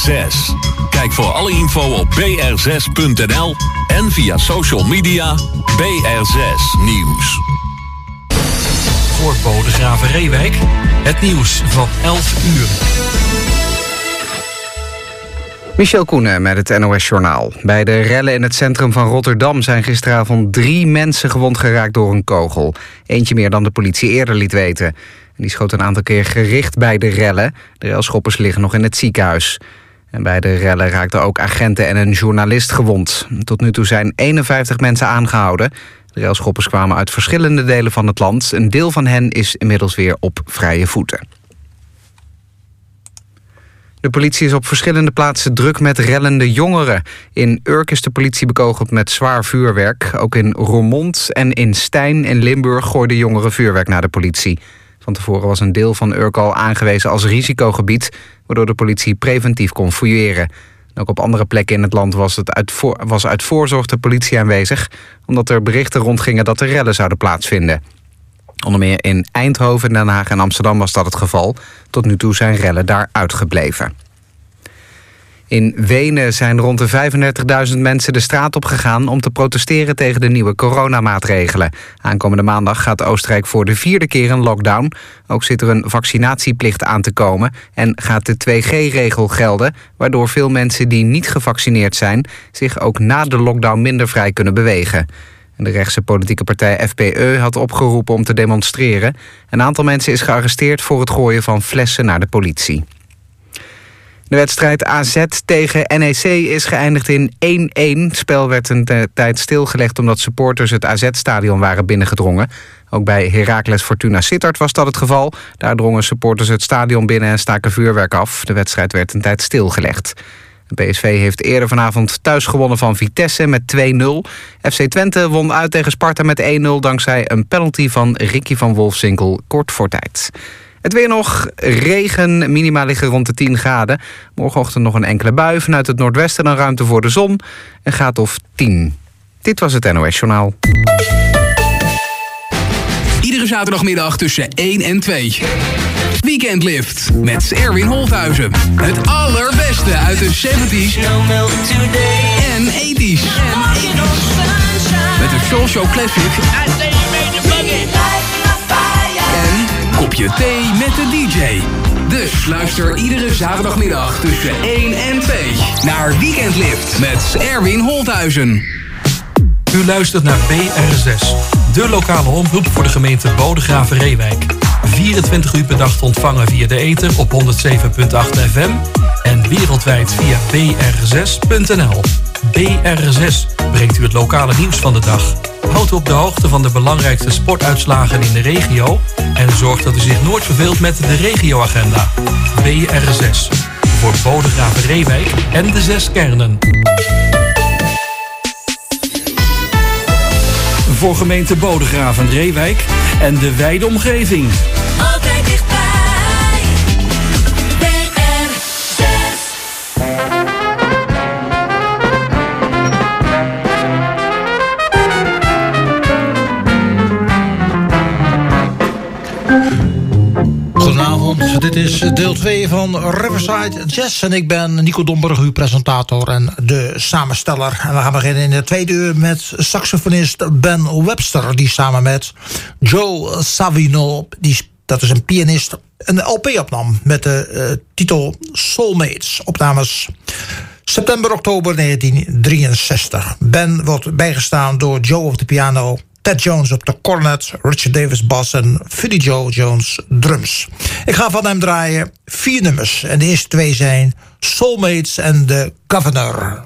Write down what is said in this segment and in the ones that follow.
BR6. Kijk voor alle info op br6.nl en via social media BR6 Nieuws. Voor Bodegraven-Reewijk, het nieuws van 11 uur. Michel Koenen met het NOS-journaal. Bij de rellen in het centrum van Rotterdam zijn gisteravond 3 mensen gewond geraakt door een kogel. Eentje meer dan de politie eerder liet weten. En die schoot een aantal keer gericht bij de rellen. De relschoppers liggen nog in het ziekenhuis. En bij de rellen raakten ook agenten en een journalist gewond. Tot nu toe zijn 51 mensen aangehouden. De relschoppers kwamen uit verschillende delen van het land. Een deel van hen is inmiddels weer op vrije voeten. De politie is op verschillende plaatsen druk met rellende jongeren. In Urk is de politie bekogeld met zwaar vuurwerk. Ook in Roermond en in Stein en Limburg gooiden jongeren vuurwerk naar de politie. Van tevoren was een deel van Urk al aangewezen als risicogebied, waardoor de politie preventief kon fouilleren. Ook op andere plekken in het land was uit voorzorg de politie aanwezig, omdat er berichten rondgingen dat er rellen zouden plaatsvinden. Onder meer in Eindhoven, Den Haag en Amsterdam was dat het geval. Tot nu toe zijn rellen daar uitgebleven. In Wenen zijn rond de 35.000 mensen de straat op gegaan om te protesteren tegen de nieuwe coronamaatregelen. Aankomende maandag gaat Oostenrijk voor de 4e keer een lockdown. Ook zit er een vaccinatieplicht aan te komen en gaat de 2G-regel gelden, waardoor veel mensen die niet gevaccineerd zijn zich ook na de lockdown minder vrij kunnen bewegen. De rechtse politieke partij FPE had opgeroepen om te demonstreren. Een aantal mensen is gearresteerd voor het gooien van flessen naar de politie. De wedstrijd AZ tegen NEC is geëindigd in 1-1. Het spel werd een tijd stilgelegd omdat supporters het AZ-stadion waren binnengedrongen. Ook bij Heracles Fortuna Sittard was dat het geval. Daar drongen supporters het stadion binnen en staken vuurwerk af. De wedstrijd werd een tijd stilgelegd. PSV heeft eerder vanavond thuis gewonnen van Vitesse met 2-0. FC Twente won uit tegen Sparta met 1-0... dankzij een penalty van Ricky van Wolfswinkel kort voor tijd. Het weer nog, regen, minima liggen rond de 10 graden. Morgenochtend nog een enkele bui, vanuit het noordwesten dan ruimte voor de zon. Een graad of 10. Dit was het NOS Journaal. Iedere zaterdagmiddag tussen 1 en 2. Weekendlift met Erwin Holthuizen. Het allerbeste uit de 70s en 80s. Met de Soul Show Classic en kopje thee met de DJ. Dus luister iedere zaterdagmiddag tussen 1 en 2 naar Weekendlift met Erwin Holthuizen. U luistert naar BR6, de lokale omroep voor de gemeente Bodegraven-Reewijk. 24 uur per dag te ontvangen via de ether op 107.8 FM en wereldwijd via br6.nl. BR6 brengt u het lokale nieuws van de dag. Houdt u op de hoogte van de belangrijkste sportuitslagen in de regio en zorgt dat u zich nooit verveelt met de regioagenda. BR6 voor Bodegraven-Reewijk en de 6 kernen. Voor gemeente Bodegraven-Reewijk en de wijde omgeving. Altijd dichtbij. BR6. Goedenavond, dit is deel 2 van Riverside Jazz. En ik ben Nico Domburg, uw presentator en de samensteller. En we gaan beginnen in de tweede uur met saxofonist Ben Webster, die samen met Joe Savino, dat is een pianist, een LP opnam met de titel Soulmates. Opnames september-oktober 1963. Ben wordt bijgestaan door Joe op de piano, Ted Jones op de cornet, Richard Davis bas en Philly Joe Jones drums. Ik ga van hem draaien 4 nummers. En de eerste 2 zijn Soulmates en The Governor.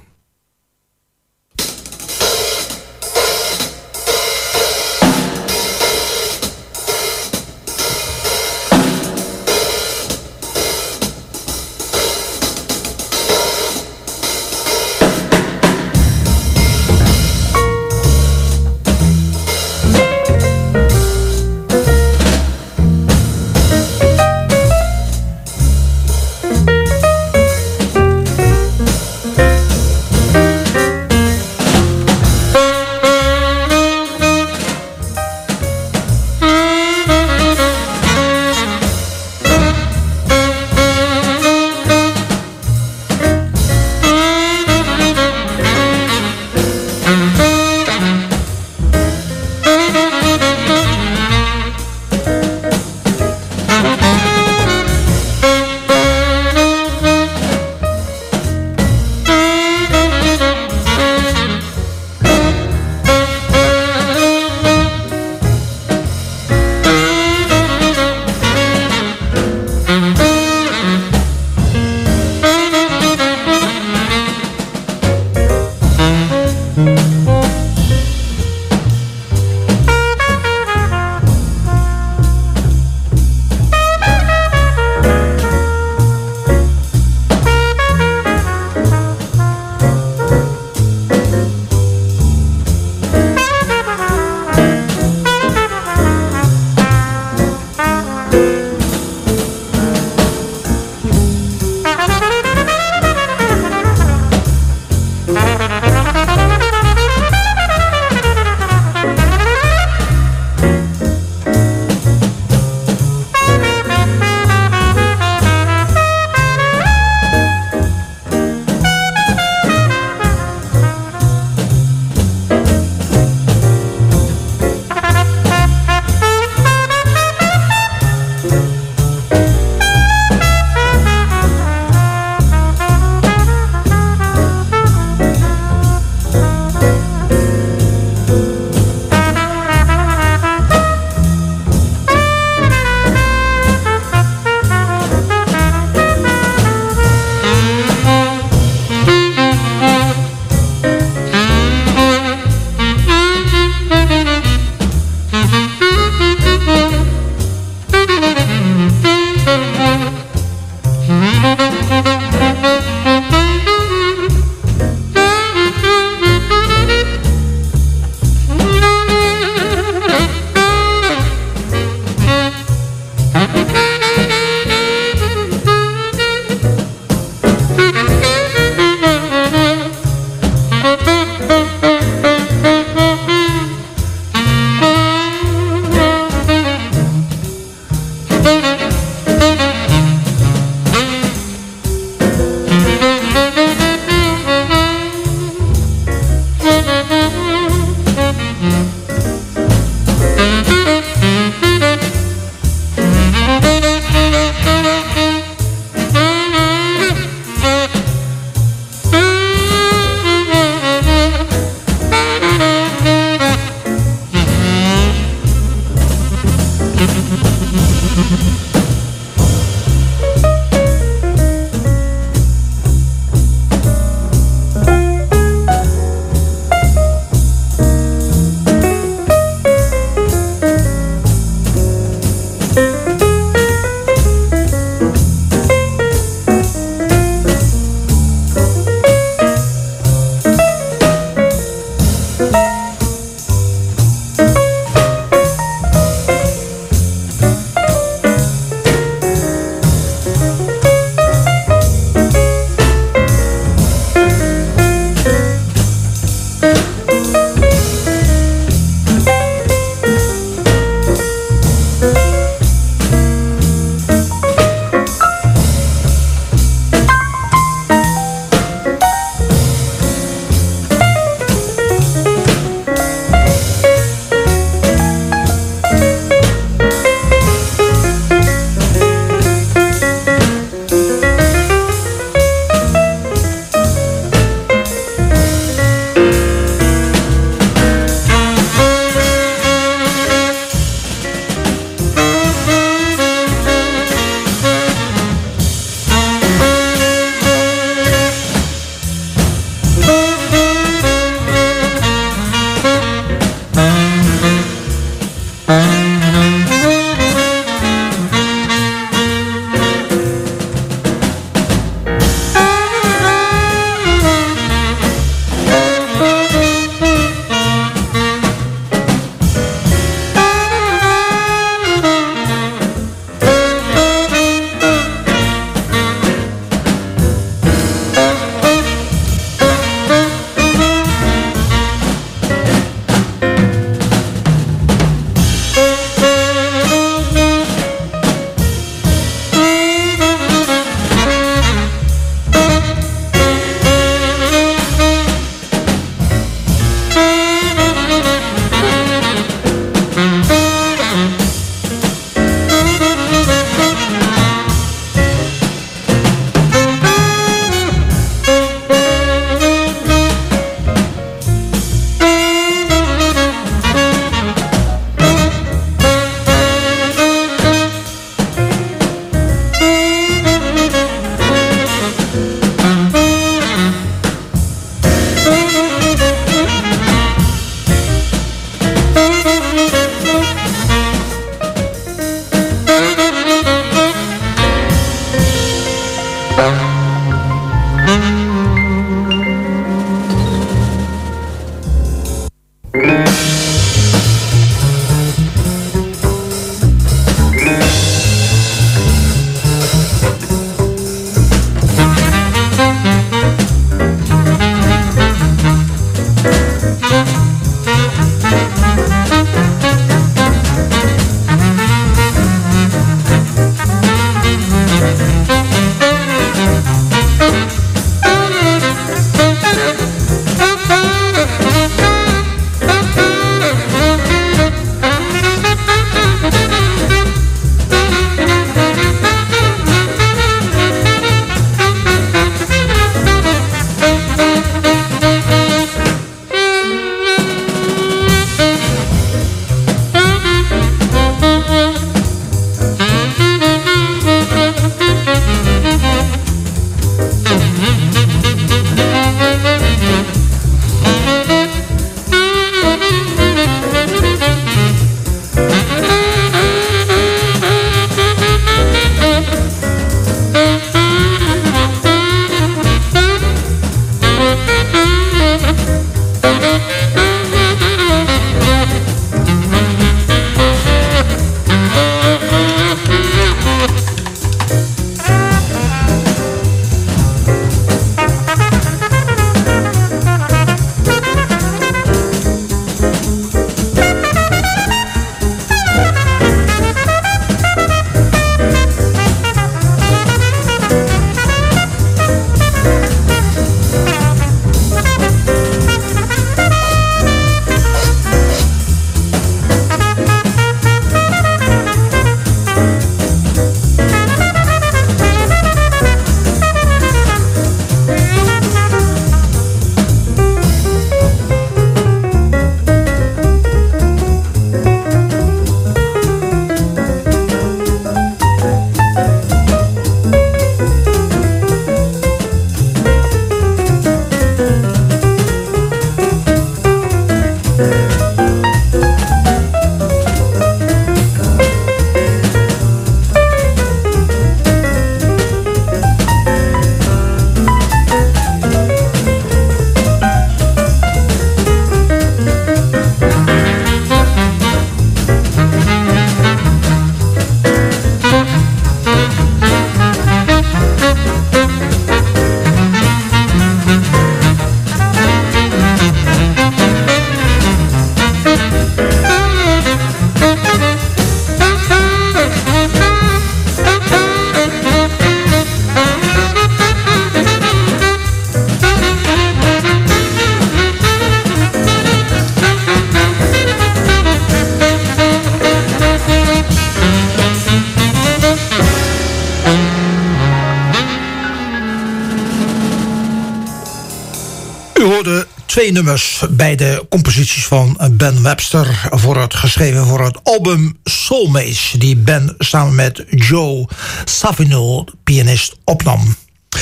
twee nummers bij de composities van Ben Webster geschreven voor het album Soulmates, die Ben samen met Joe Zawinul, pianist, opnam.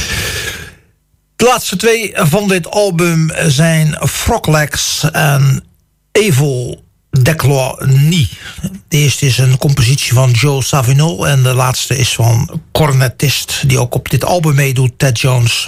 De laatste twee van dit album zijn Froglegs en Evil Declonie. De eerste is een compositie van Joe Zawinul en de laatste is van cornetist die ook op dit album meedoet, Ted Jones.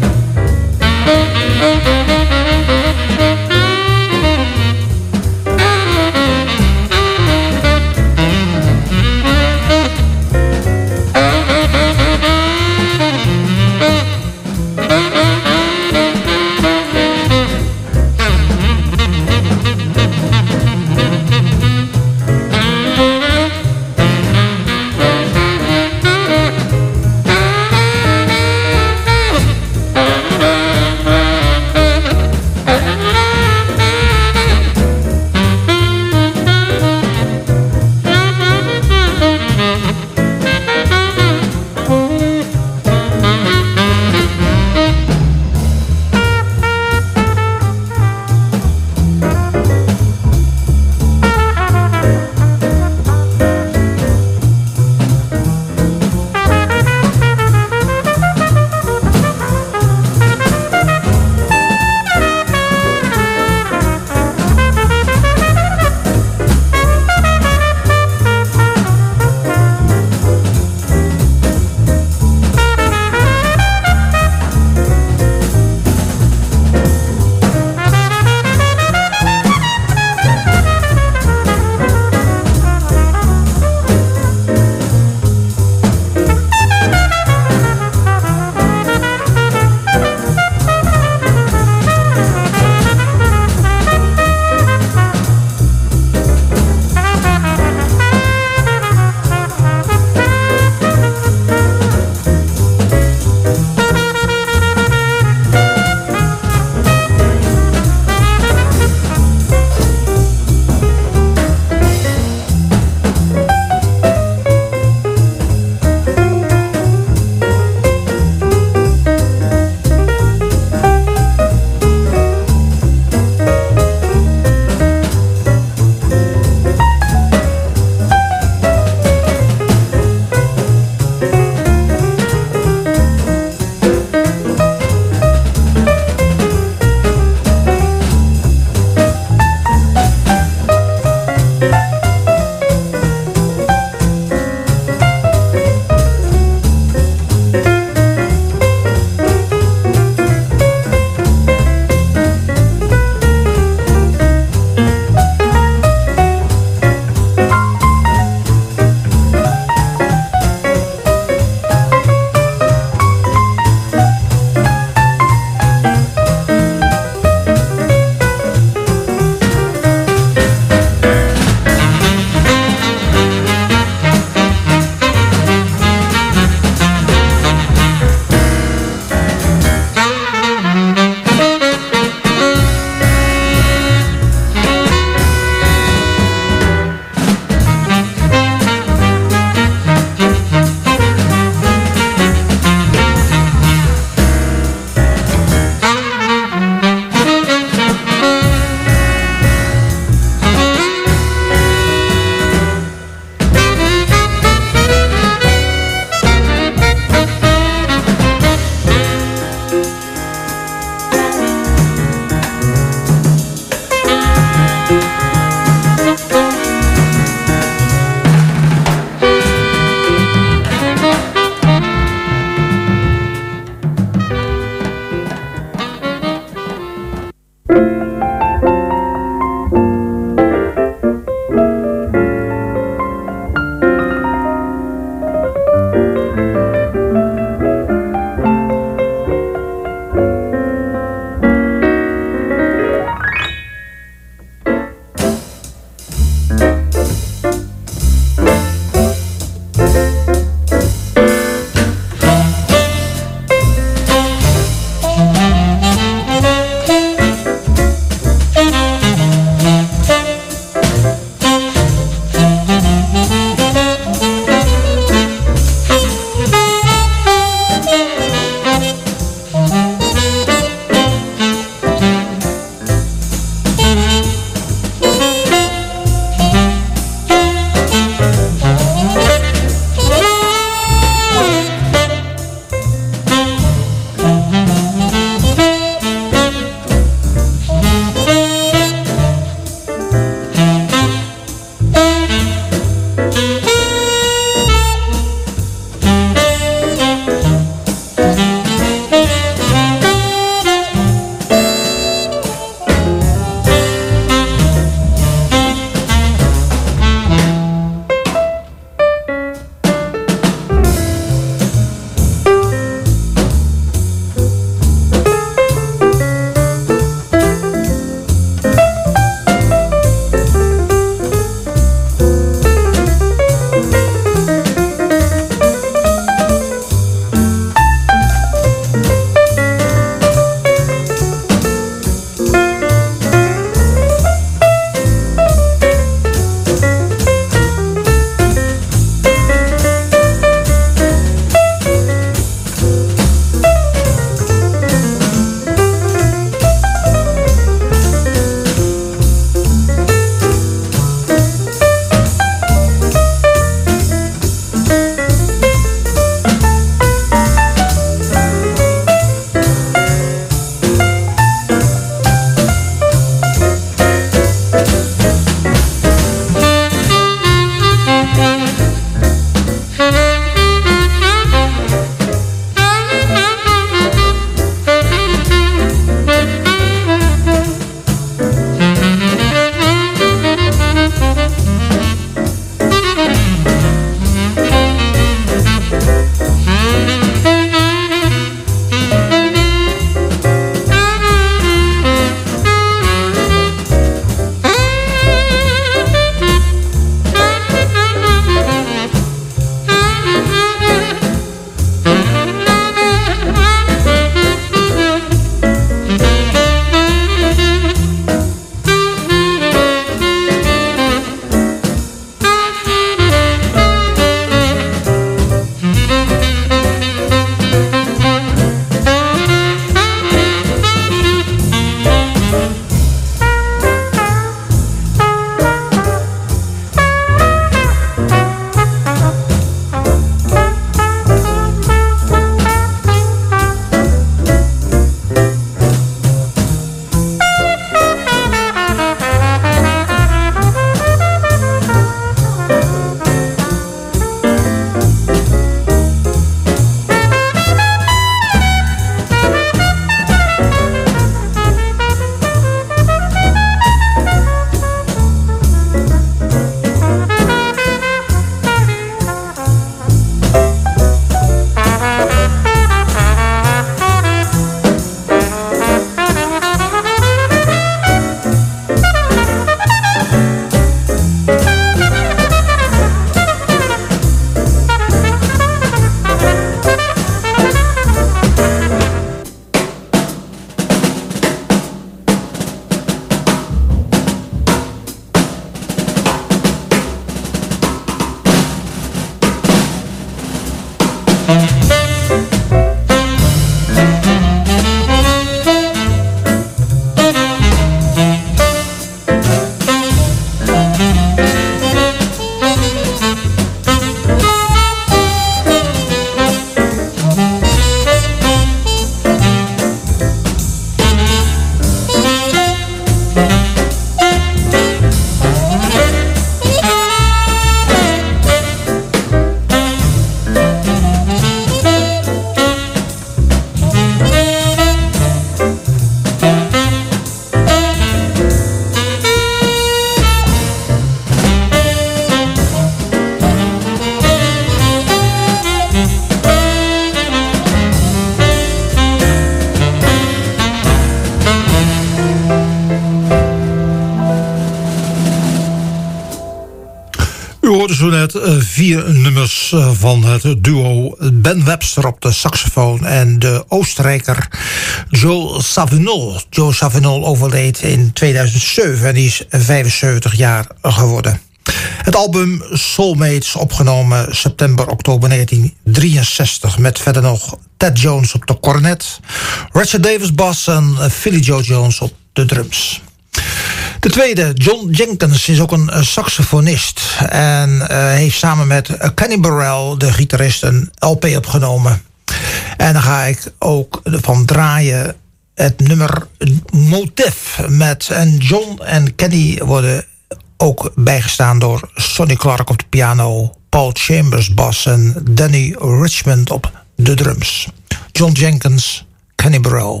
U hoorde zo net 4 nummers van het duo Ben Webster op de saxofoon en de Oostenrijker Joe Zawinul. Joe Zawinul overleed in 2007 en die is 75 jaar geworden. Het album Soulmates, opgenomen september-oktober 1963... met verder nog Ted Jones op de cornet, Richard Davis bas en Philly Joe Jones op de drums. De tweede, John Jenkins, is ook een saxofonist en heeft samen met Kenny Burrell, de gitarist, een LP opgenomen. En dan ga ik ook van draaien het nummer Motif met... en John en Kenny worden ook bijgestaan door Sonny Clark op de piano, Paul Chambers bas en Danny Richmond op de drums. John Jenkins, Kenny Burrell.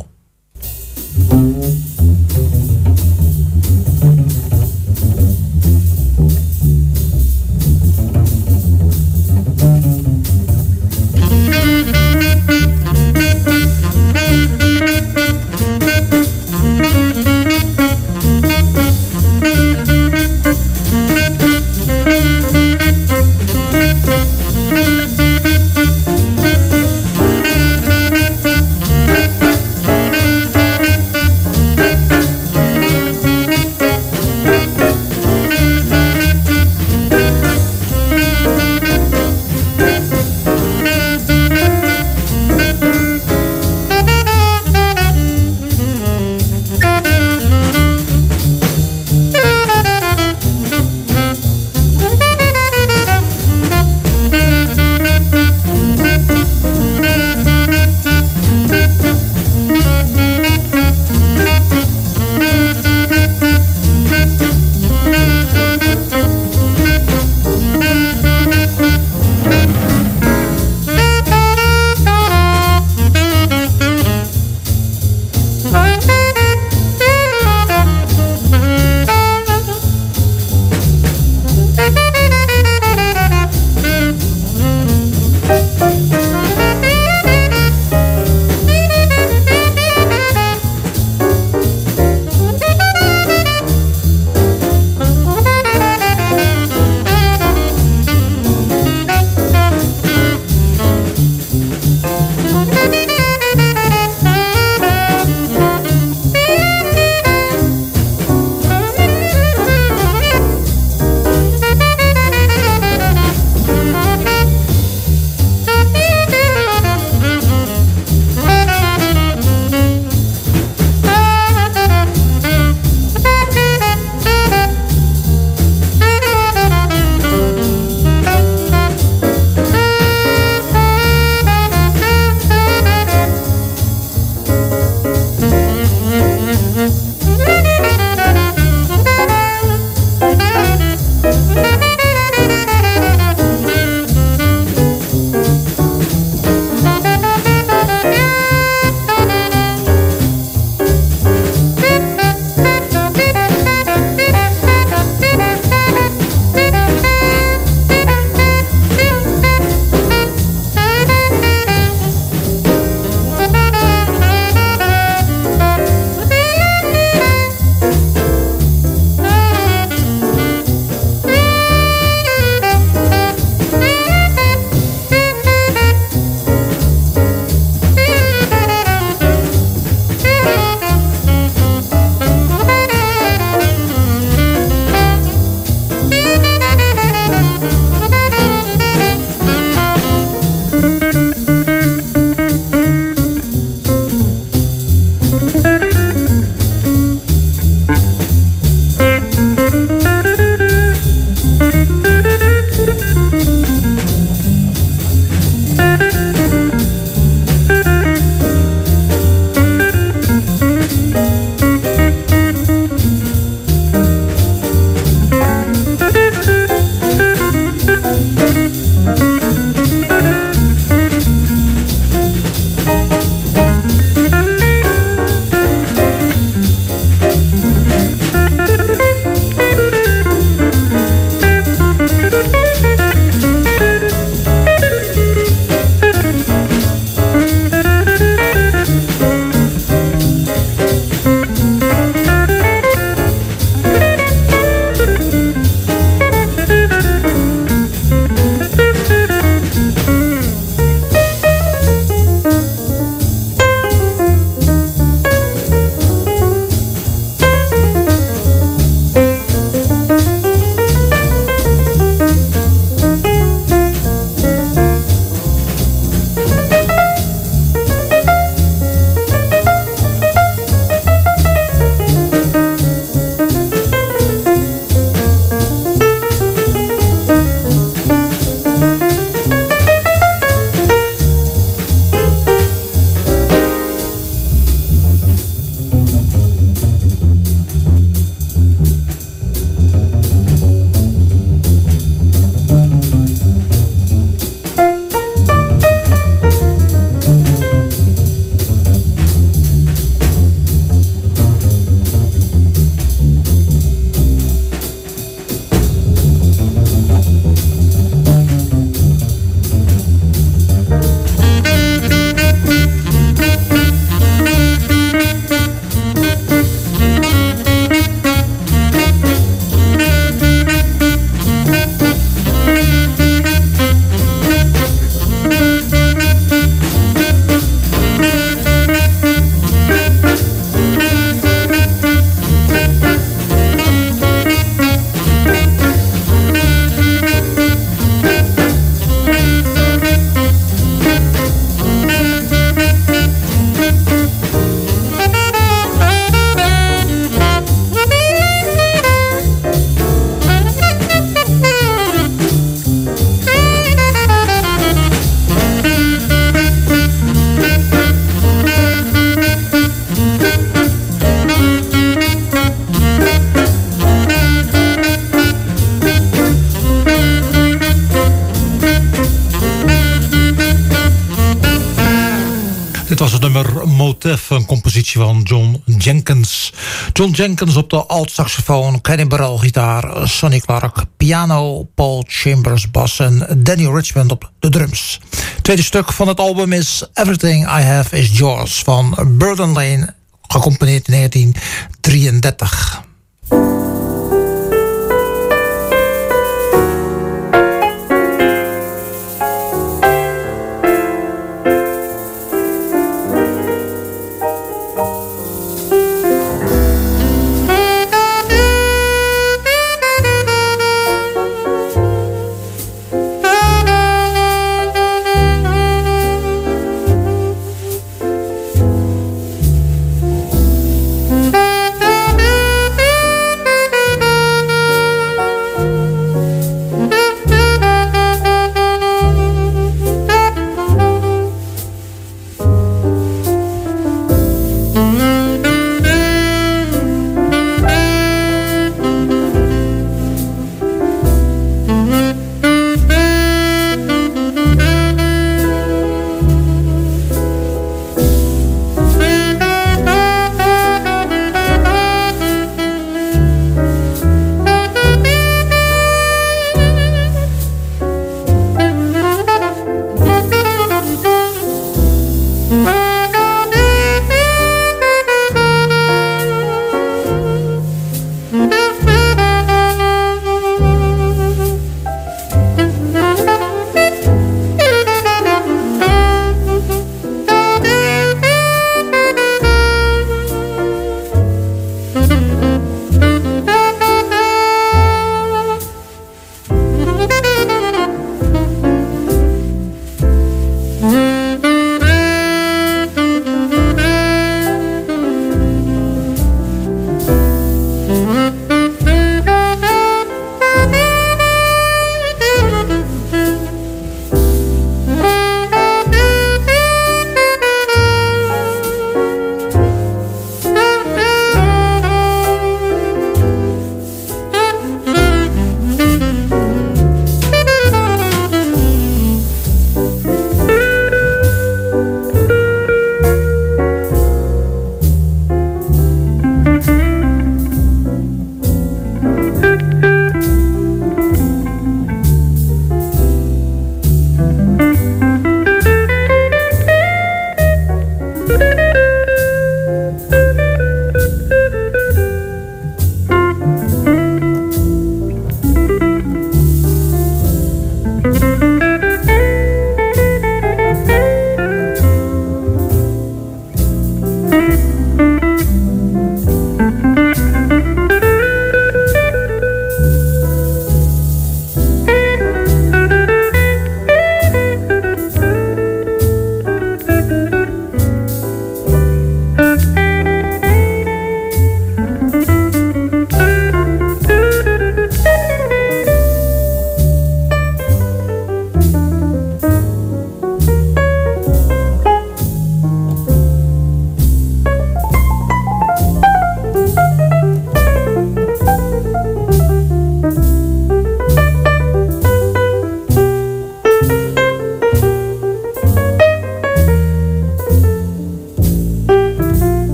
Dit was het nummer Motif, een compositie van John Jenkins. John Jenkins op de alt-saxofoon, Kenny Burrell gitaar, Sonny Clark piano, Paul Chambers bas en Danny Richmond op de drums. Het tweede stuk van het album is Everything I Have Is Yours van Burden Lane, gecomponeerd in 1933.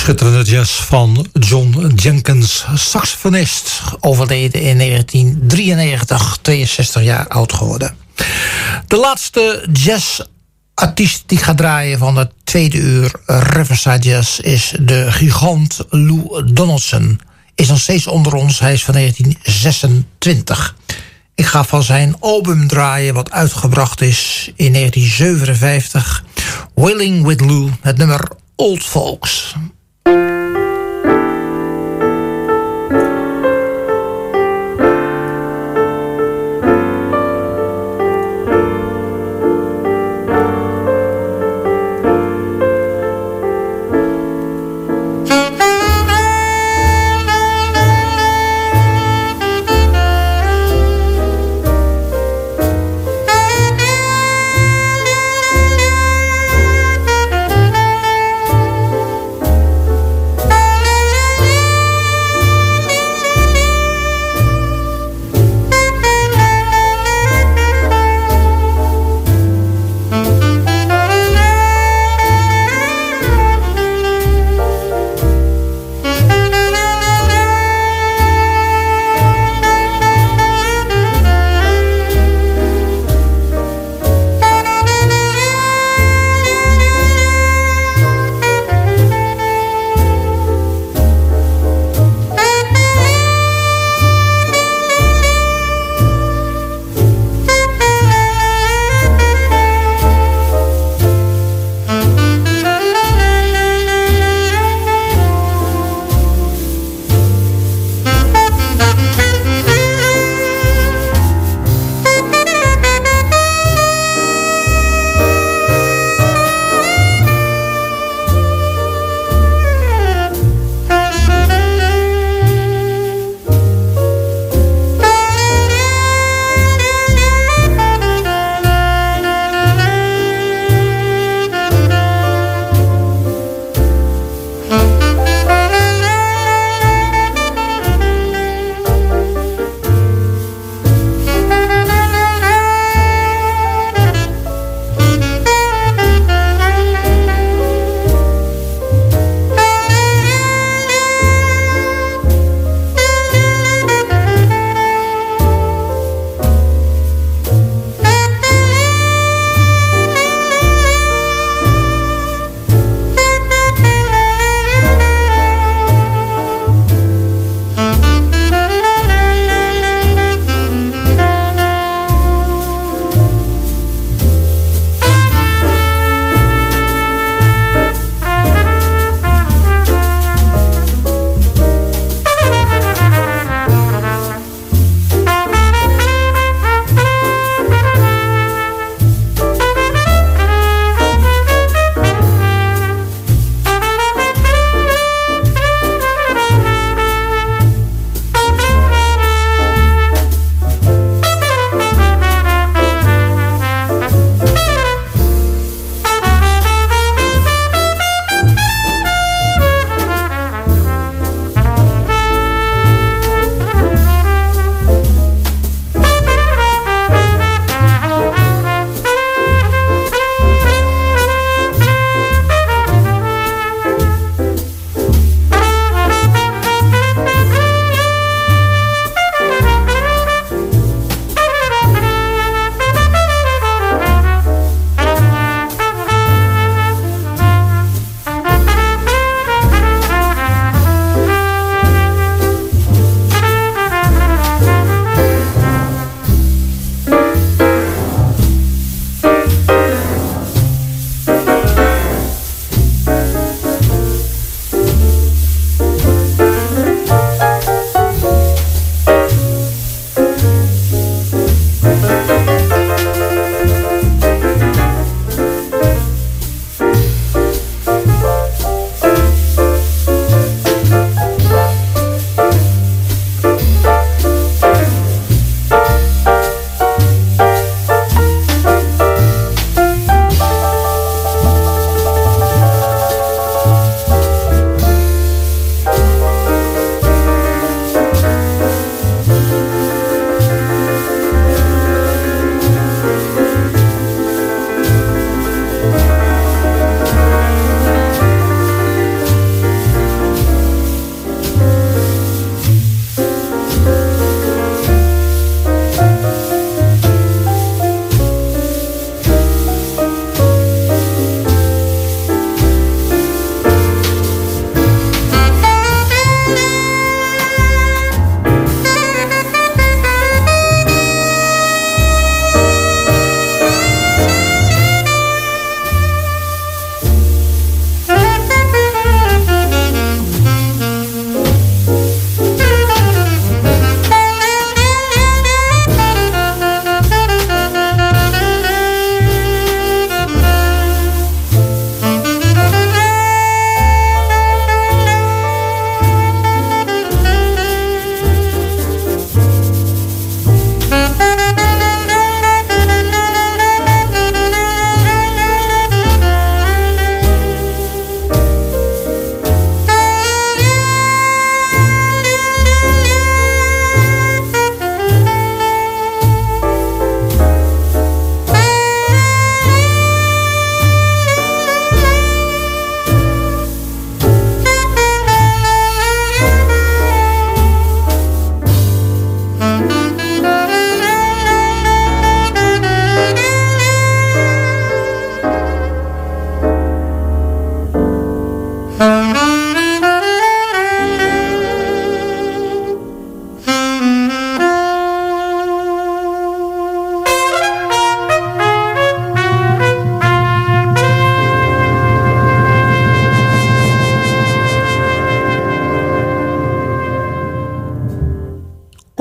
schitterende jazz van John Jenkins, saxofonist, overleden in 1993, 62 jaar oud geworden. De laatste jazzartiest die gaat draaien van het tweede uur Riverside Jazz is de gigant Lou Donaldson. Is nog steeds onder ons, hij is van 1926. Ik ga van zijn album draaien wat uitgebracht is in 1957. Wailing with Lou, het nummer Old Folks.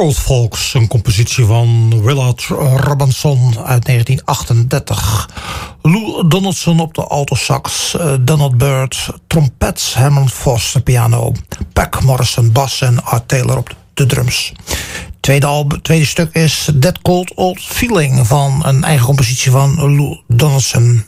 Old Folks, een compositie van Willard Robinson uit 1938. Lou Donaldson op de altosax, Donald Byrd, trompet, Herman Voss piano, Pac Morrison bas en Art Taylor op de drums. Tweede stuk is That Cold Old Feeling van een eigen compositie van Lou Donaldson.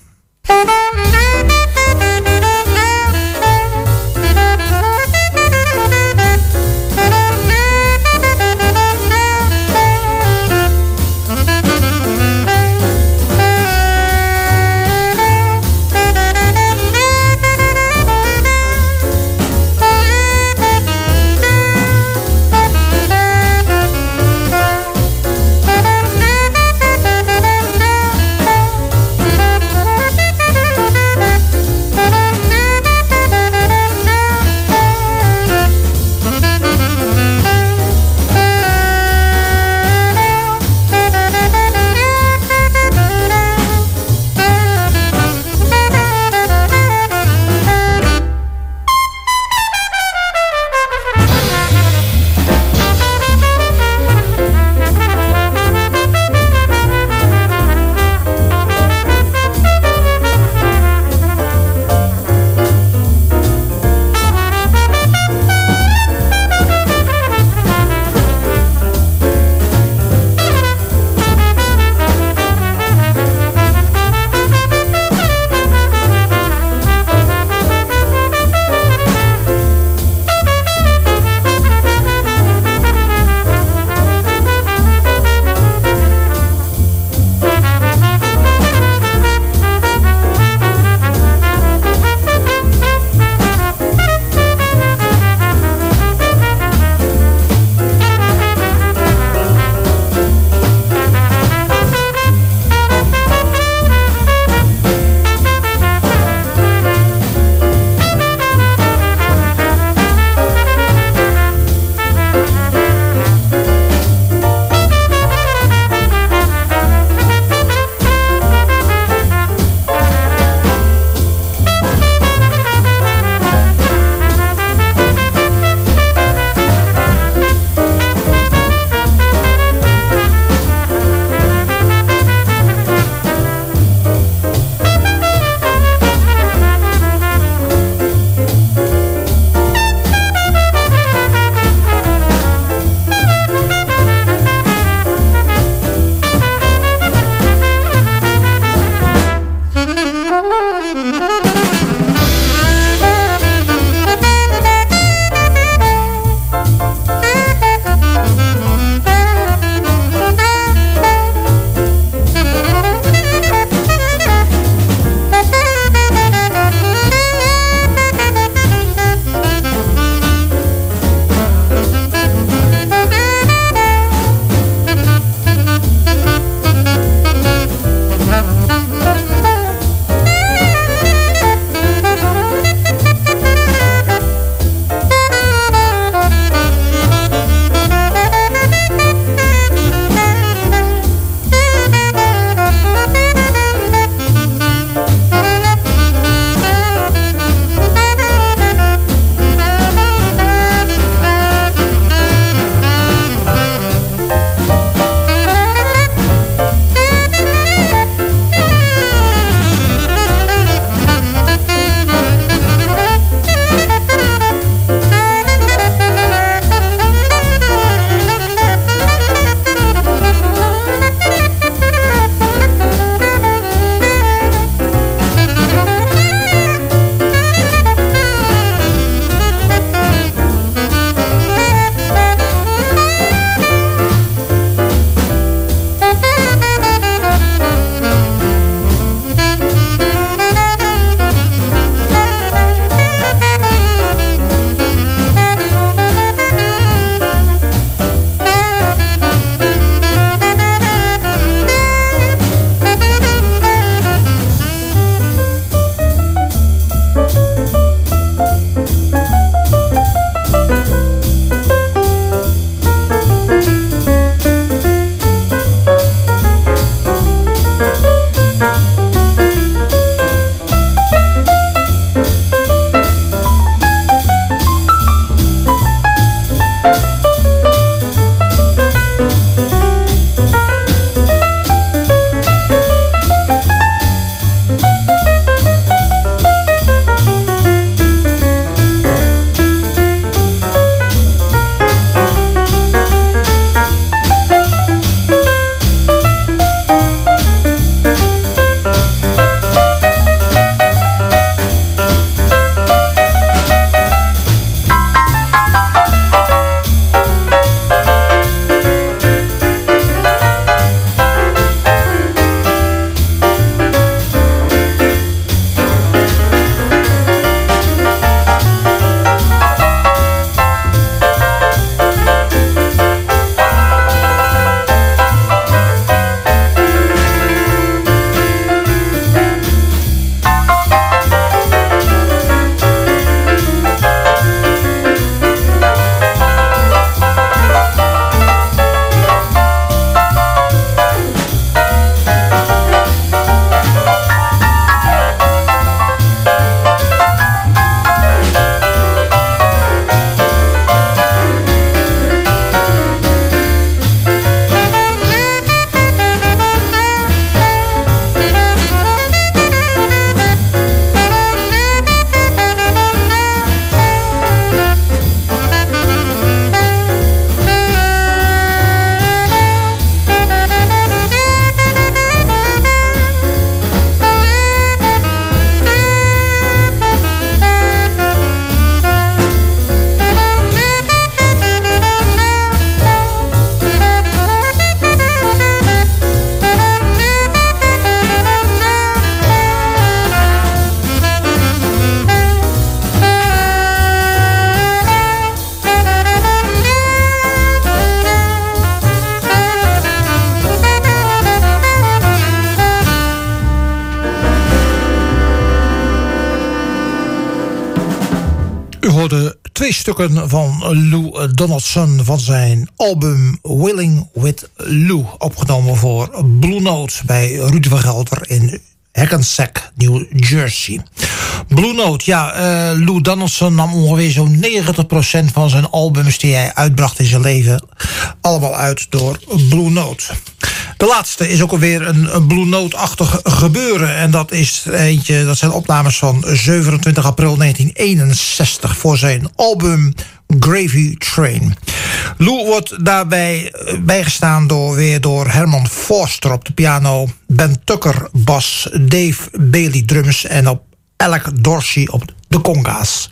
hoorde 2 stukken van Lou Donaldson van zijn album Willing with Lou, opgenomen voor Blue Note bij Ruud van Gelder in Hackensack, New Jersey. Blue Note, Lou Donaldson nam ongeveer zo'n 90% van zijn albums die hij uitbracht in zijn leven allemaal uit door Blue Note. De laatste is ook alweer een Blue Note-achtig gebeuren. En dat zijn opnames van 27 april 1961 voor zijn album Gravy Train. Lou wordt daarbij bijgestaan door Herman Forster op de piano, Ben Tucker bas, Dave Bailey drums en op Alec Dorsey op de conga's.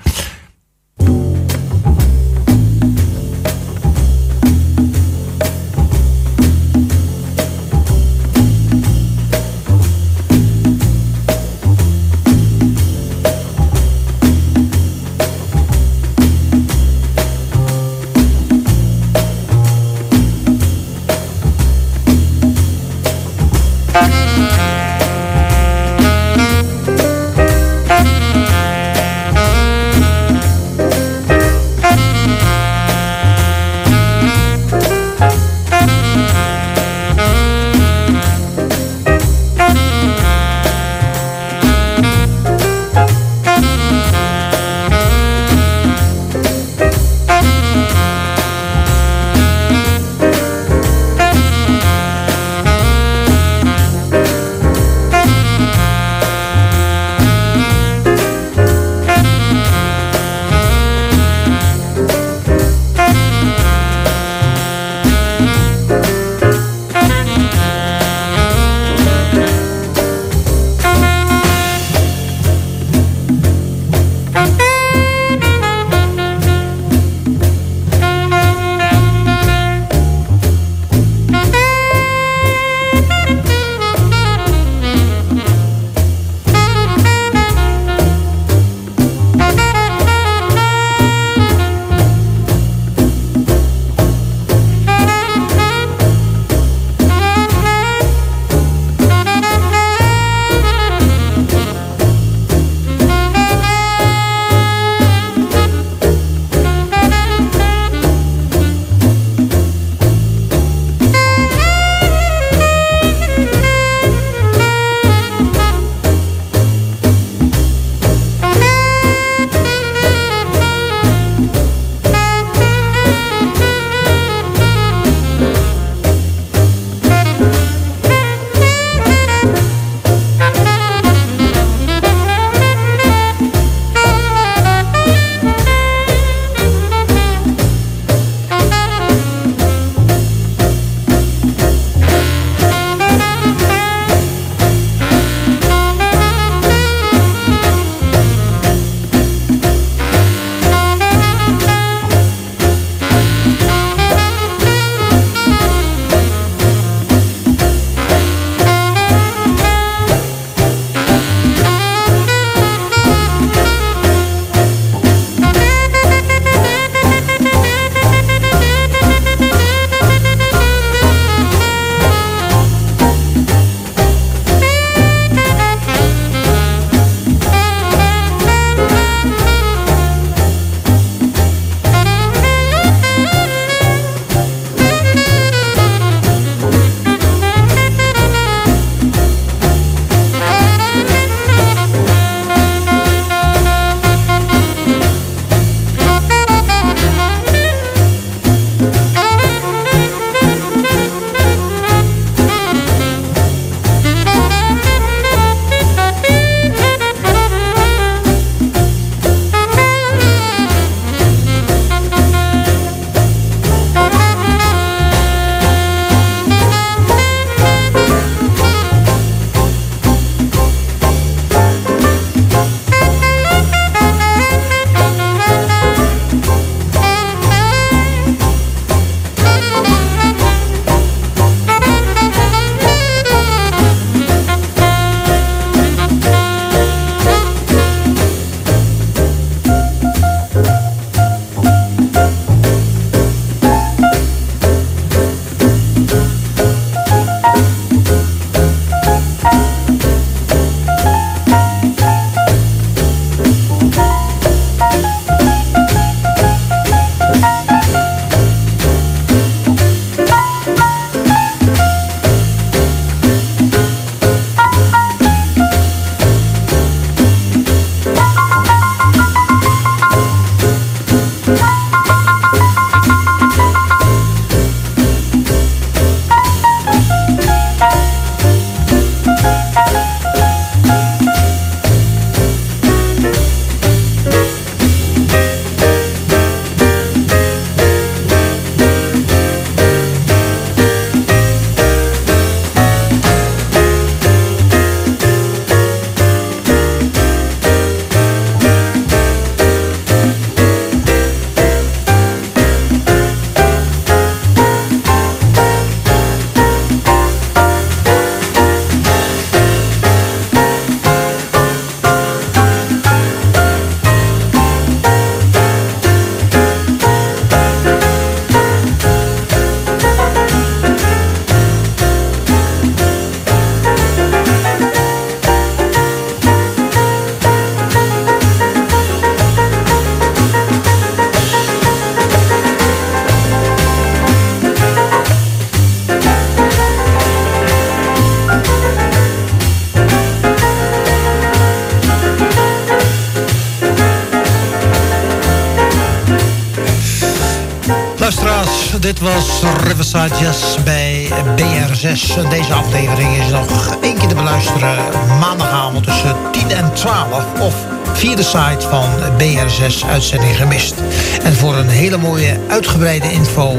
Dit was Riverside Jazz bij BR6. Deze aflevering is nog één keer te beluisteren maandagavond tussen 10 en 12 of via de site van BR6 uitzending gemist. En voor een hele mooie uitgebreide info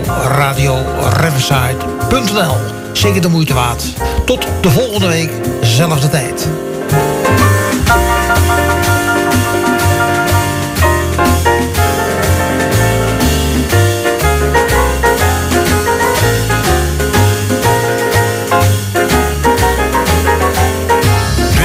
radioriverside.nl. Zeker de moeite waard. Tot de volgende week, zelfde tijd.